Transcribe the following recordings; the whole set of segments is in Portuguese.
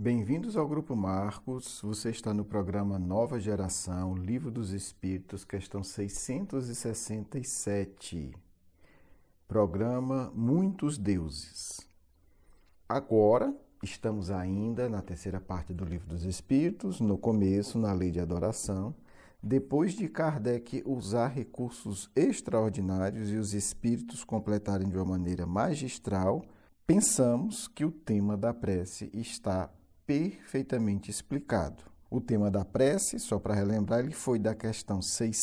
Bem-vindos ao Grupo Marcos. Você está no programa Nova Geração, Livro dos Espíritos, questão 667. Programa Muitos Deuses. Agora, estamos ainda na terceira parte do Livro dos Espíritos, no começo, na Lei de Adoração. Depois de Kardec usar recursos extraordinários e os espíritos completarem de uma maneira magistral, pensamos que o tema da prece está perfeitamente explicado. O tema da prece, só para relembrar, ele foi da questão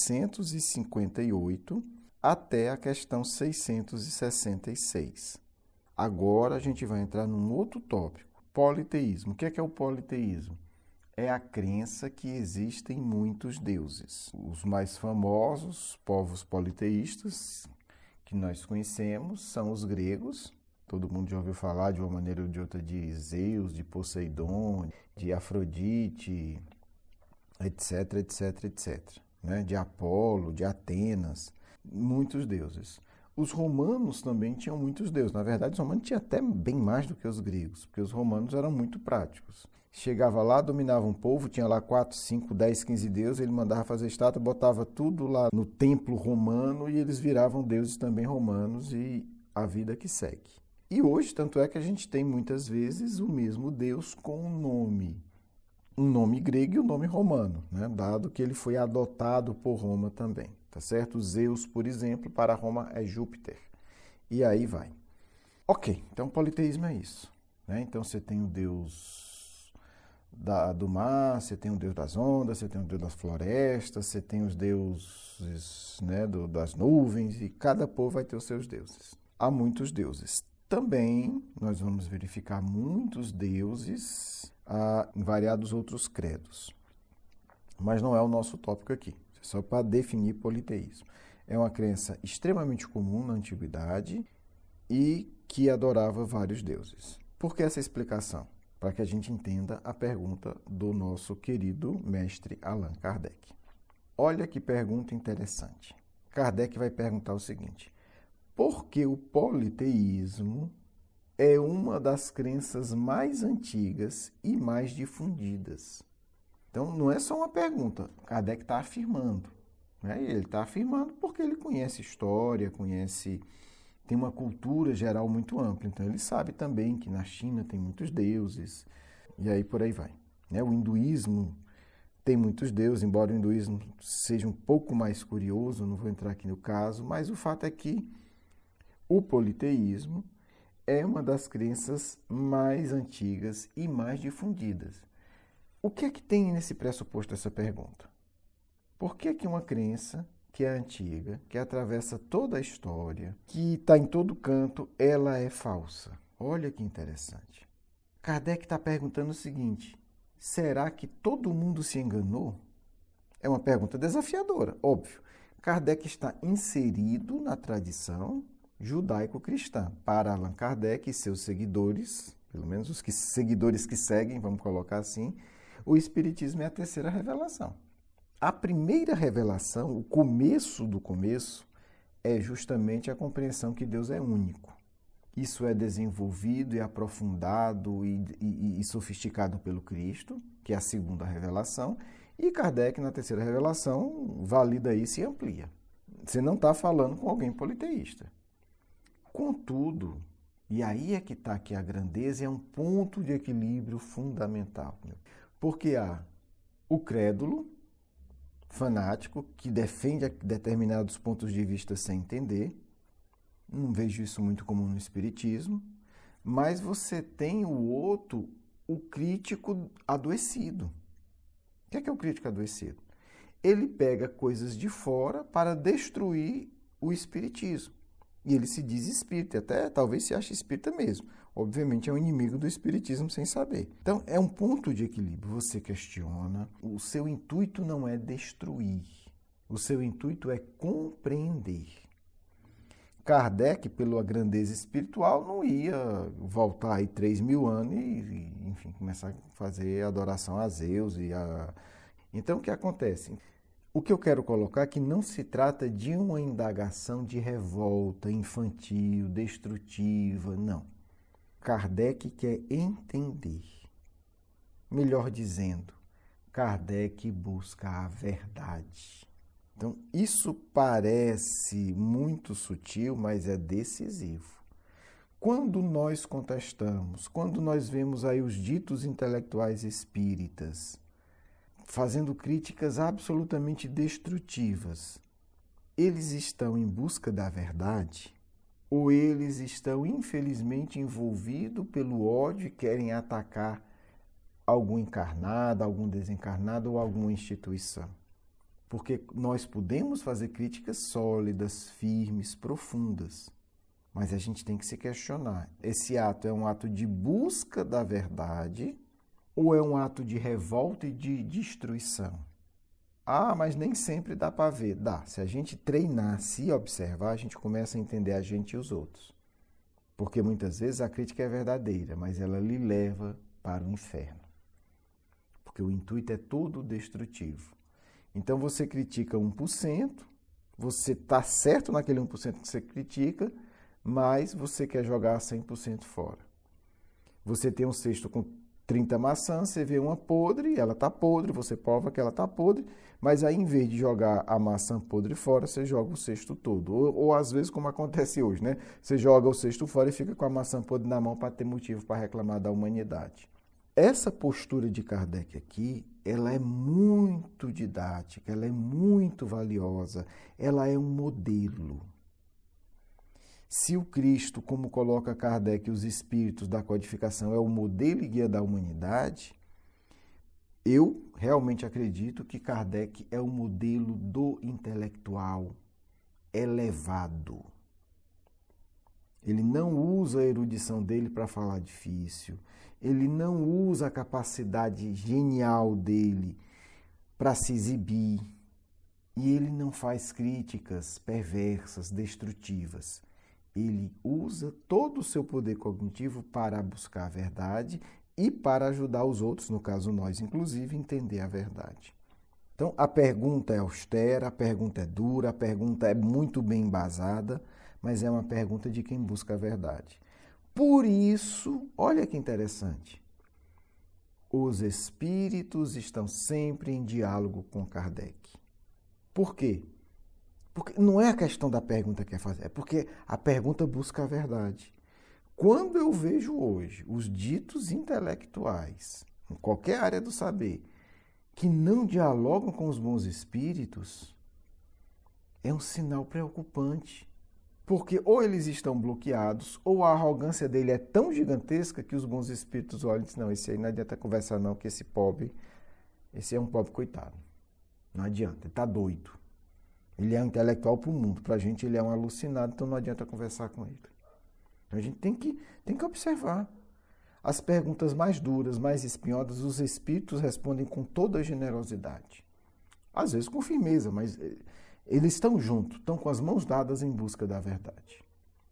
658 até a questão 666. Agora a gente vai entrar num outro tópico, politeísmo. O que é o politeísmo? É a crença que existem muitos deuses. Os mais famosos povos politeístas que nós conhecemos são os gregos. Todo mundo já ouviu falar de uma maneira ou de outra de Zeus, de Poseidon, de Afrodite, etc, etc, etc. Né? De Apolo, de Atenas, muitos deuses. Os romanos também tinham muitos deuses. Na verdade, os romanos tinham até bem mais do que os gregos, porque os romanos eram muito práticos. Chegava lá, dominava um povo, tinha lá 4, 5, 10, 15 deuses, ele mandava fazer estátua, botava tudo lá no templo romano e eles viravam deuses também romanos e a vida que segue. E hoje, tanto é que a gente tem muitas vezes o mesmo Deus com um nome grego e um nome romano, né? Dado que ele foi adotado por Roma também, tá certo? Zeus, por exemplo, para Roma é Júpiter. E aí vai. Ok, então politeísmo é isso, né? Então você tem o Deus do mar, você tem o Deus das ondas, você tem o Deus das florestas, você tem os deuses, né, das nuvens, e cada povo vai ter os seus deuses. Há muitos deuses. Também nós vamos verificar muitos deuses em variados outros credos. Mas não é o nosso tópico aqui, é só para definir politeísmo. É uma crença extremamente comum na antiguidade e que adorava vários deuses. Por que essa explicação? Para que a gente entenda a pergunta do nosso querido mestre Allan Kardec. Olha que pergunta interessante. Kardec vai perguntar o seguinte: porque o politeísmo é uma das crenças mais antigas e mais difundidas. Então, não é só uma pergunta, Kardec está afirmando. Né? Ele está afirmando porque ele conhece história, tem uma cultura geral muito ampla. Então, ele sabe também que na China tem muitos deuses, e aí por aí vai. Né? O hinduísmo tem muitos deuses, embora o hinduísmo seja um pouco mais curioso, não vou entrar aqui no caso, mas o fato é que o politeísmo é uma das crenças mais antigas e mais difundidas. O que é que tem nesse pressuposto dessa pergunta? Por que uma crença que é antiga, que atravessa toda a história, que está em todo canto, ela é falsa? Olha que interessante. Kardec está perguntando o seguinte: será que todo mundo se enganou? É uma pergunta desafiadora, óbvio. Kardec está inserido na tradição judaico-cristã. Para Allan Kardec e seus seguidores, pelo menos os seguidores que seguem, vamos colocar assim, o Espiritismo é a terceira revelação. A primeira revelação, o começo do começo, é justamente a compreensão que Deus é único. Isso é desenvolvido e aprofundado e sofisticado pelo Cristo, que é a segunda revelação, e Kardec, na terceira revelação, valida isso e amplia. Você não está falando com alguém politeísta. Contudo, e aí é que está aqui a grandeza, é um ponto de equilíbrio fundamental. Porque há o crédulo fanático que defende determinados pontos de vista sem entender. Não vejo isso muito comum no Espiritismo. Mas você tem o outro, o crítico adoecido. O que é o crítico adoecido? Ele pega coisas de fora para destruir o Espiritismo. E ele se diz espírita, até talvez se ache espírita mesmo. Obviamente é um inimigo do espiritismo sem saber. Então é um ponto de equilíbrio. Você questiona, o seu intuito não é destruir, o seu intuito é compreender. Kardec, pela grandeza espiritual, não ia voltar aí 3.000 anos e enfim, começar a fazer adoração a Zeus. Então o que acontece? O que eu quero colocar é que não se trata de uma indagação de revolta infantil, destrutiva, não. Kardec quer entender. Melhor dizendo, Kardec busca a verdade. Então, isso parece muito sutil, mas é decisivo. Quando nós contestamos, quando nós vemos aí os ditos intelectuais espíritas fazendo críticas absolutamente destrutivas, eles estão em busca da verdade ou eles estão, infelizmente, envolvidos pelo ódio e querem atacar algum encarnado, algum desencarnado ou alguma instituição? Porque nós podemos fazer críticas sólidas, firmes, profundas, mas a gente tem que se questionar. Esse ato é um ato de busca da verdade ou é um ato de revolta e de destruição? Ah, mas nem sempre dá para ver. Dá. Se a gente treinar, se observar, a gente começa a entender a gente e os outros. Porque muitas vezes a crítica é verdadeira, mas ela lhe leva para o inferno. Porque o intuito é todo destrutivo. Então você critica 1%, você está certo naquele 1% que você critica, mas você quer jogar 100% fora. Você tem um cesto com 30 maçãs, você vê uma podre, ela está podre, você prova que ela está podre, mas aí em vez de jogar a maçã podre fora, você joga o cesto todo. Ou às vezes, como acontece hoje, né? Você joga o cesto fora e fica com a maçã podre na mão para ter motivo para reclamar da humanidade. Essa postura de Kardec aqui, ela é muito didática, ela é muito valiosa, ela é um modelo. Se o Cristo, como coloca Kardec, os espíritos da codificação, é o modelo e guia da humanidade, eu realmente acredito que Kardec é o modelo do intelectual elevado. Ele não usa a erudição dele para falar difícil, ele não usa a capacidade genial dele para se exibir, e ele não faz críticas perversas, destrutivas. Ele usa todo o seu poder cognitivo para buscar a verdade e para ajudar os outros, no caso nós, inclusive, a entender a verdade. Então, a pergunta é austera, a pergunta é dura, a pergunta é muito bem embasada, mas é uma pergunta de quem busca a verdade. Por isso, olha que interessante, os espíritos estão sempre em diálogo com Kardec. Por quê? Porque não é a questão da pergunta que é fazer, é porque a pergunta busca a verdade. Quando eu vejo hoje os ditos intelectuais, em qualquer área do saber, que não dialogam com os bons espíritos, é um sinal preocupante. Porque ou eles estão bloqueados, ou a arrogância dele é tão gigantesca que os bons espíritos olham e dizem, não, esse aí não adianta conversar não, que esse é um pobre coitado. Não adianta, ele está doido. Ele é um intelectual para o mundo, para a gente ele é um alucinado, então não adianta conversar com ele. Então a gente tem que observar. As perguntas mais duras, mais espinhosas, os espíritos respondem com toda a generosidade. Às vezes com firmeza, mas eles estão juntos, estão com as mãos dadas em busca da verdade.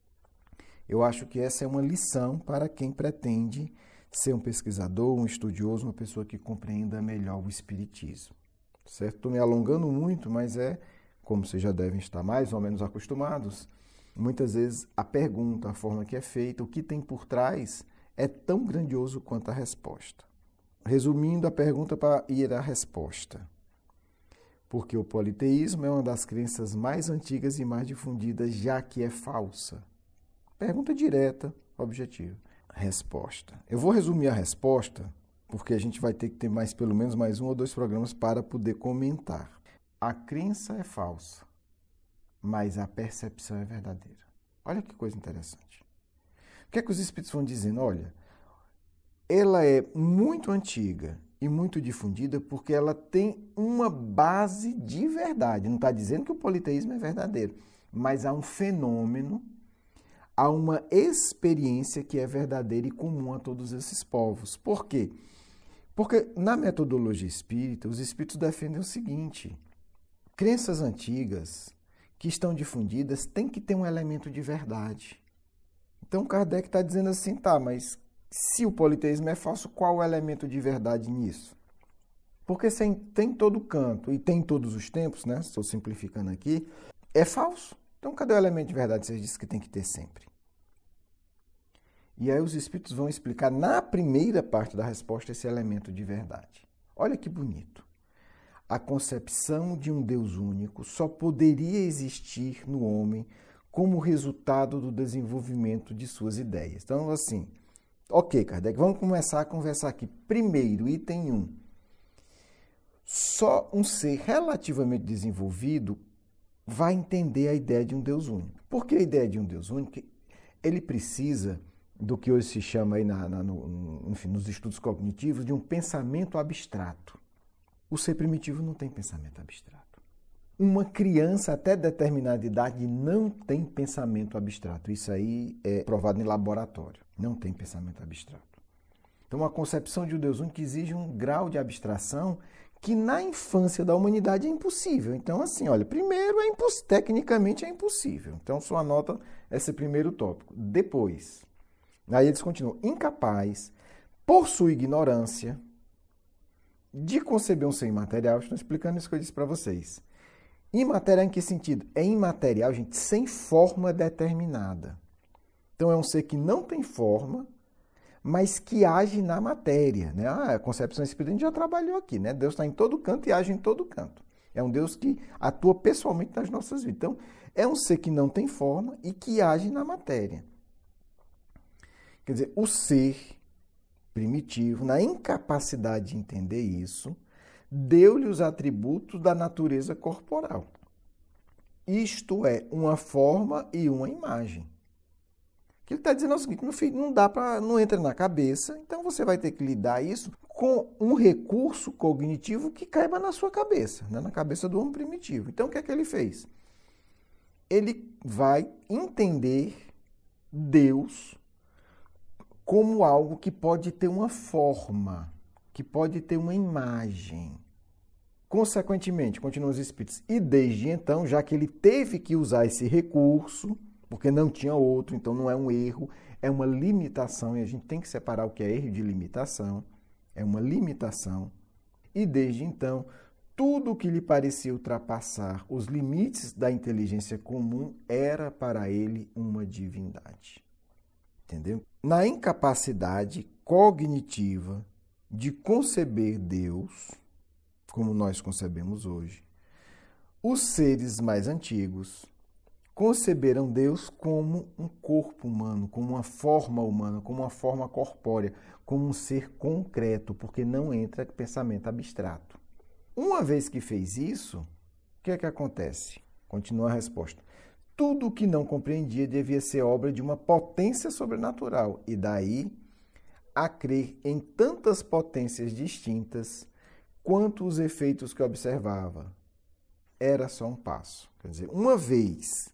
Eu acho que essa é uma lição para quem pretende ser um pesquisador, um estudioso, uma pessoa que compreenda melhor o espiritismo. Certo? Estou me alongando muito, mas como vocês já devem estar mais ou menos acostumados, muitas vezes a pergunta, a forma que é feita, o que tem por trás é tão grandioso quanto a resposta. Resumindo a pergunta para ir à resposta. Porque o politeísmo é uma das crenças mais antigas e mais difundidas, já que é falsa. Pergunta direta, objetiva. Resposta. Eu vou resumir a resposta, porque a gente vai ter que ter pelo menos mais 1 ou 2 programas para poder comentar. A crença é falsa, mas a percepção é verdadeira. Olha que coisa interessante. O que é que os espíritos vão dizendo? Olha, ela é muito antiga e muito difundida porque ela tem uma base de verdade. Não está dizendo que o politeísmo é verdadeiro, mas há um fenômeno, há uma experiência que é verdadeira e comum a todos esses povos. Por quê? Porque na metodologia espírita, os espíritos defendem o seguinte: crenças antigas que estão difundidas têm que ter um elemento de verdade. Então Kardec está dizendo assim, tá, mas se o politeísmo é falso, qual o elemento de verdade nisso? Porque tem em todo canto e tem em todos os tempos, né? Estou simplificando aqui, é falso. Então cadê o elemento de verdade que vocês dizem que tem que ter sempre? E aí os espíritos vão explicar na primeira parte da resposta esse elemento de verdade. Olha que bonito. A concepção de um Deus único só poderia existir no homem como resultado do desenvolvimento de suas ideias. Então, assim, ok, Kardec, vamos começar a conversar aqui. Primeiro, item 1. Só um ser relativamente desenvolvido vai entender a ideia de um Deus único. Por que a ideia de um Deus único? Ele precisa do que hoje se chama aí enfim, nos estudos cognitivos de um pensamento abstrato. O ser primitivo não tem pensamento abstrato. Uma criança até determinada idade não tem pensamento abstrato. Isso aí é provado em laboratório. Não tem pensamento abstrato. Então, a concepção de um Deus único exige um grau de abstração que na infância da humanidade é impossível. Então, assim, olha, primeiro, tecnicamente é impossível. Então, só anota esse primeiro tópico. Depois, aí eles continuam, incapaz, por sua ignorância, de conceber um ser imaterial. Estou explicando isso que eu disse para vocês. Imaterial em que sentido? É imaterial, gente, sem forma determinada. Então, é um ser que não tem forma, mas que age na matéria, né? A concepção espírita a gente já trabalhou aqui, né? Deus está em todo canto e age em todo canto. É um Deus que atua pessoalmente nas nossas vidas. Então, é um ser que não tem forma e que age na matéria. Quer dizer, o ser primitivo, na incapacidade de entender isso, deu-lhe os atributos da natureza corporal. Isto é, uma forma e uma imagem. O que ele está dizendo é o seguinte, meu filho, não entra na cabeça, então você vai ter que lidar isso com um recurso cognitivo que caiba na sua cabeça, né? Na cabeça do homem primitivo. Então, o que é que ele fez? Ele vai entender Deus como algo que pode ter uma forma, que pode ter uma imagem. Consequentemente, continuam os espíritos, e desde então, já que ele teve que usar esse recurso, porque não tinha outro, então não é um erro, é uma limitação, e a gente tem que separar o que é erro de limitação, é uma limitação. E desde então, tudo o que lhe parecia ultrapassar os limites da inteligência comum era para ele uma divindade. Entendeu? Na incapacidade cognitiva de conceber Deus, como nós concebemos hoje, os seres mais antigos conceberam Deus como um corpo humano, como uma forma humana, como uma forma corpórea, como um ser concreto, porque não entra pensamento abstrato. Uma vez que fez isso, o que é que acontece? Continua a resposta. Tudo o que não compreendia devia ser obra de uma potência sobrenatural, e daí a crer em tantas potências distintas quanto os efeitos que observava. Era só um passo. Quer dizer, uma vez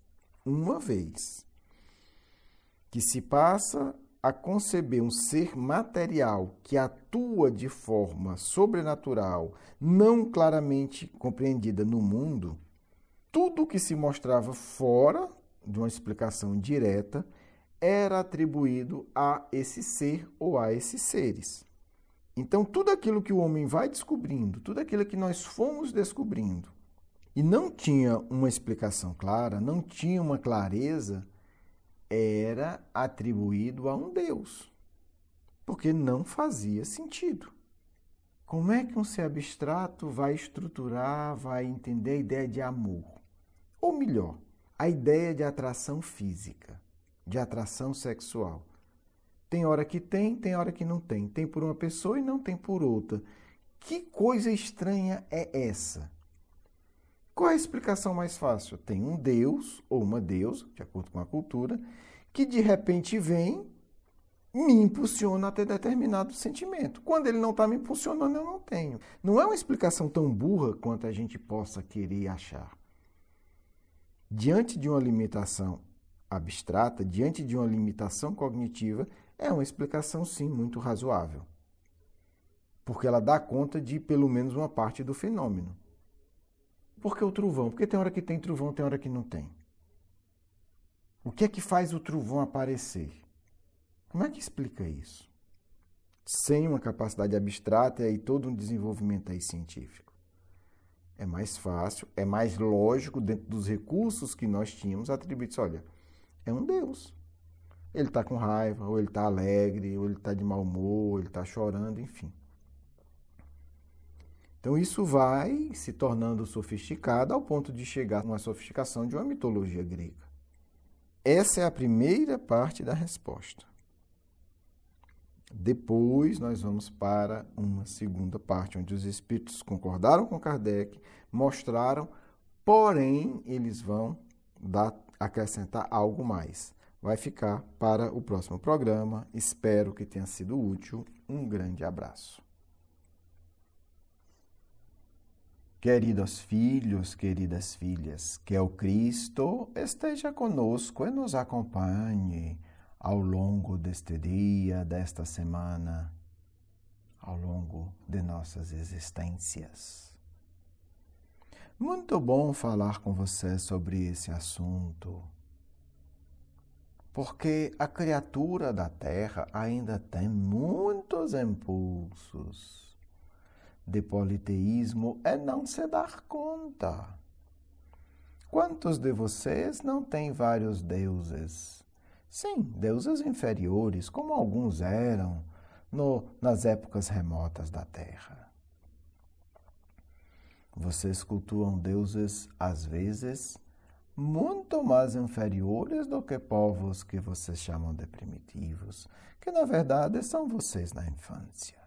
que se passa a conceber um ser material que atua de forma sobrenatural, não claramente compreendida no mundo, tudo que se mostrava fora de uma explicação direta era atribuído a esse ser ou a esses seres. Então, tudo aquilo que o homem vai descobrindo, tudo aquilo que nós fomos descobrindo, e não tinha uma explicação clara, não tinha uma clareza, era atribuído a um Deus, porque não fazia sentido. Como é que um ser abstrato vai estruturar, vai entender a ideia de amor? Ou melhor, a ideia de atração física, de atração sexual. Tem hora que tem hora que não tem. Tem por uma pessoa e não tem por outra. Que coisa estranha é essa? Qual é a explicação mais fácil? Tem um Deus ou uma deusa, de acordo com a cultura, que de repente vem, me impulsiona a ter determinado sentimento. Quando ele não está me impulsionando, eu não tenho. Não é uma explicação tão burra quanto a gente possa querer achar. Diante de uma limitação abstrata, diante de uma limitação cognitiva, é uma explicação, sim, muito razoável. Porque ela dá conta de, pelo menos, uma parte do fenômeno. Por que o trovão? Porque tem hora que tem trovão, tem hora que não tem. O que é que faz o trovão aparecer? Como é que explica isso? Sem uma capacidade abstrata e todo um desenvolvimento aí científico. É mais fácil, é mais lógico, dentro dos recursos que nós tínhamos atribuídos. Olha, é um Deus. Ele está com raiva, ou ele está alegre, ou ele está de mau humor, ou ele está chorando, enfim. Então isso vai se tornando sofisticado ao ponto de chegar a uma sofisticação de uma mitologia grega. Essa é a primeira parte da resposta. Depois nós vamos para uma segunda parte, onde os espíritos concordaram com Kardec, mostraram, porém eles vão acrescentar algo mais. Vai ficar para o próximo programa. Espero que tenha sido útil. Um grande abraço. Queridos filhos, queridas filhas, que o Cristo esteja conosco e nos acompanhe ao longo deste dia, desta semana, ao longo de nossas existências. Muito bom falar com você sobre esse assunto, porque a criatura da Terra ainda tem muitos impulsos de politeísmo e não se dar conta. Quantos de vocês não têm vários deuses? Sim, deuses inferiores, como alguns eram nas épocas remotas da Terra. Vocês cultuam deuses, às vezes, muito mais inferiores do que povos que vocês chamam de primitivos, que na verdade são vocês na infância.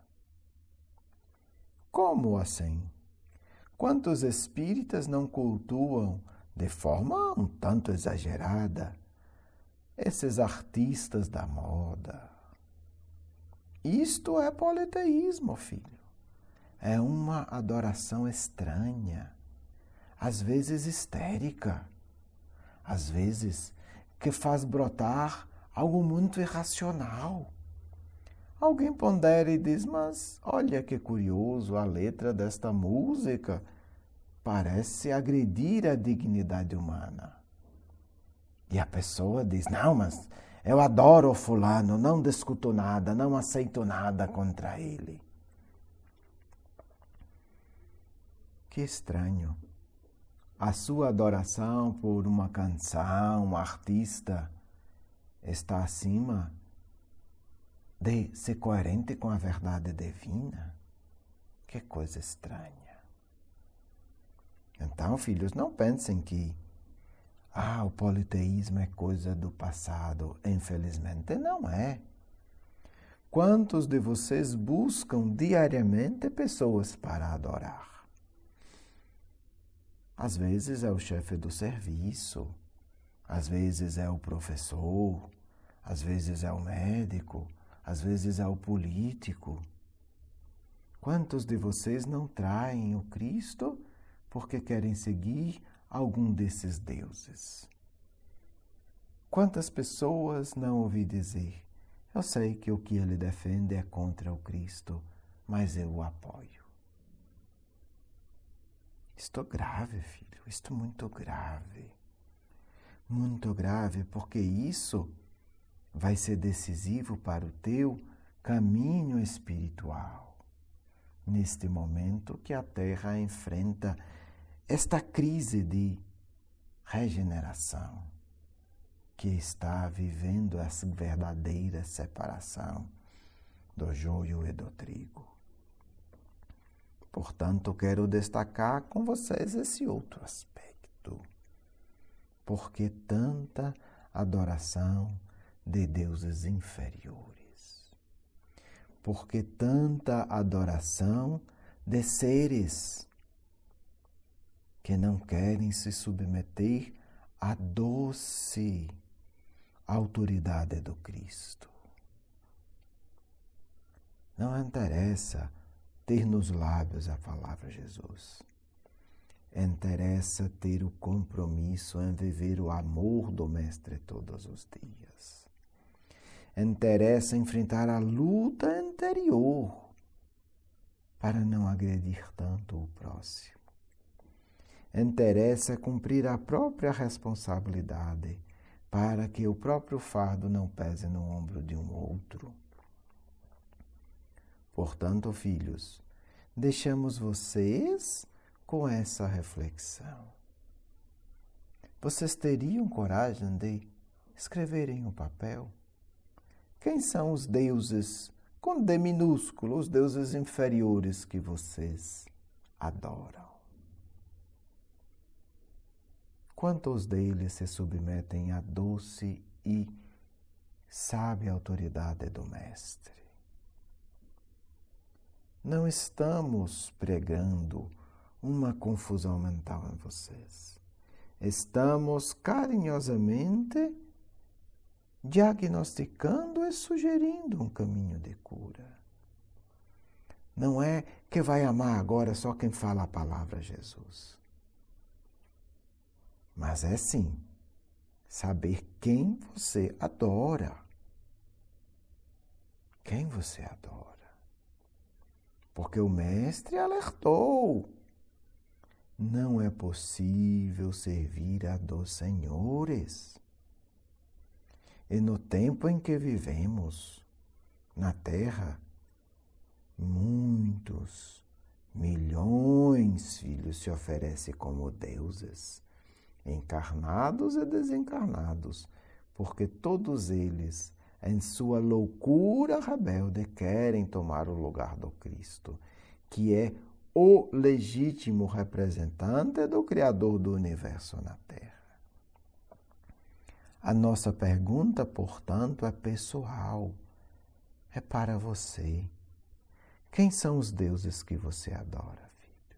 Como assim? Quantos espíritas não cultuam, de forma um tanto exagerada, esses artistas da moda? Isto é politeísmo, filho. É uma adoração estranha, às vezes histérica, às vezes que faz brotar algo muito irracional. Alguém pondera e diz, mas olha que curioso, a letra desta música parece agredir a dignidade humana. E a pessoa diz, não, mas eu adoro o fulano, não discuto nada, não aceito nada contra ele. Que estranho. A sua adoração por uma canção, um artista, está acima de ser coerente com a verdade divina? Que coisa estranha. Então, filhos, não pensem que o politeísmo é coisa do passado. Infelizmente, não é. Quantos de vocês buscam diariamente pessoas para adorar? Às vezes é o chefe do serviço, às vezes é o professor, às vezes é o médico, às vezes é o político. Quantos de vocês não traem o Cristo porque querem seguir algum desses deuses? Quantas pessoas não ouvi dizer, eu sei que o que ele defende é contra o Cristo, mas eu o apoio. Isto é grave, filho, isto é muito grave. Muito grave, porque isso vai ser decisivo para o teu caminho espiritual. Neste momento que a Terra enfrenta esta crise de regeneração, que está vivendo essa verdadeira separação do joio e do trigo. Portanto, quero destacar com vocês esse outro aspecto. Por que tanta adoração de deuses inferiores? Por que tanta adoração de seres que não querem se submeter à doce autoridade do Cristo? Não interessa ter nos lábios a palavra Jesus. Interessa ter o compromisso em viver o amor do Mestre todos os dias. Interessa enfrentar a luta interior para não agredir tanto o próximo. Interessa cumprir a própria responsabilidade para que o próprio fardo não pese no ombro de um outro. Portanto, filhos, deixamos vocês com essa reflexão. Vocês teriam coragem de escrever em um papel Quem são os deuses, com D minúsculo, os deuses inferiores que vocês adoram? Quantos deles se submetem à doce e sábia autoridade do Mestre? Não estamos pregando uma confusão mental em vocês. Estamos carinhosamente diagnosticando e sugerindo um caminho de cura. Não é que vai amar agora só quem fala a palavra Jesus. Mas é sim saber quem você adora. Quem você adora. Porque o Mestre alertou. Não é possível servir a dois senhores. E no tempo em que vivemos, na Terra, muitos, milhões filhos se oferecem como deuses, encarnados e desencarnados, porque todos eles, em sua loucura rebelde, querem tomar o lugar do Cristo, que é o legítimo representante do Criador do Universo na Terra. A nossa pergunta, portanto, é pessoal, é para você. Quem são os deuses que você adora, filho?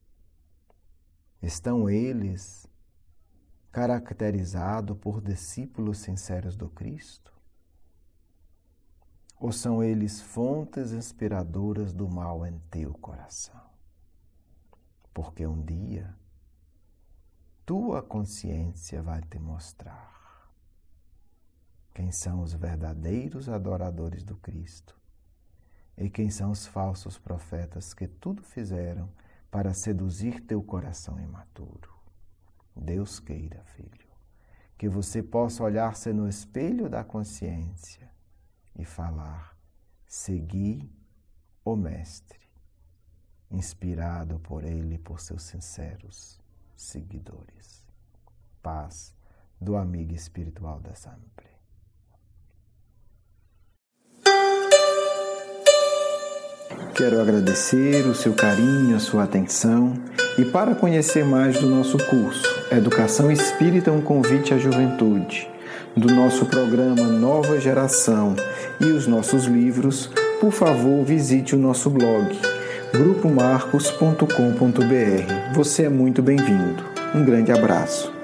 Estão eles caracterizados por discípulos sinceros do Cristo? Ou são eles fontes inspiradoras do mal em teu coração? Porque um dia tua consciência vai te mostrar quem são os verdadeiros adoradores do Cristo e quem são os falsos profetas que tudo fizeram para seduzir teu coração imaturo. Deus queira, filho, que você possa olhar-se no espelho da consciência e falar: segui o Mestre, inspirado por ele e por seus sinceros seguidores. Paz do amigo espiritual da Sempre. Quero agradecer o seu carinho, a sua atenção, e para conhecer mais do nosso curso Educação Espírita, um convite à juventude, do nosso programa Nova Geração e os nossos livros, por favor, visite o nosso blog grupomarcos.com.br. Você é muito bem-vindo. Um grande abraço.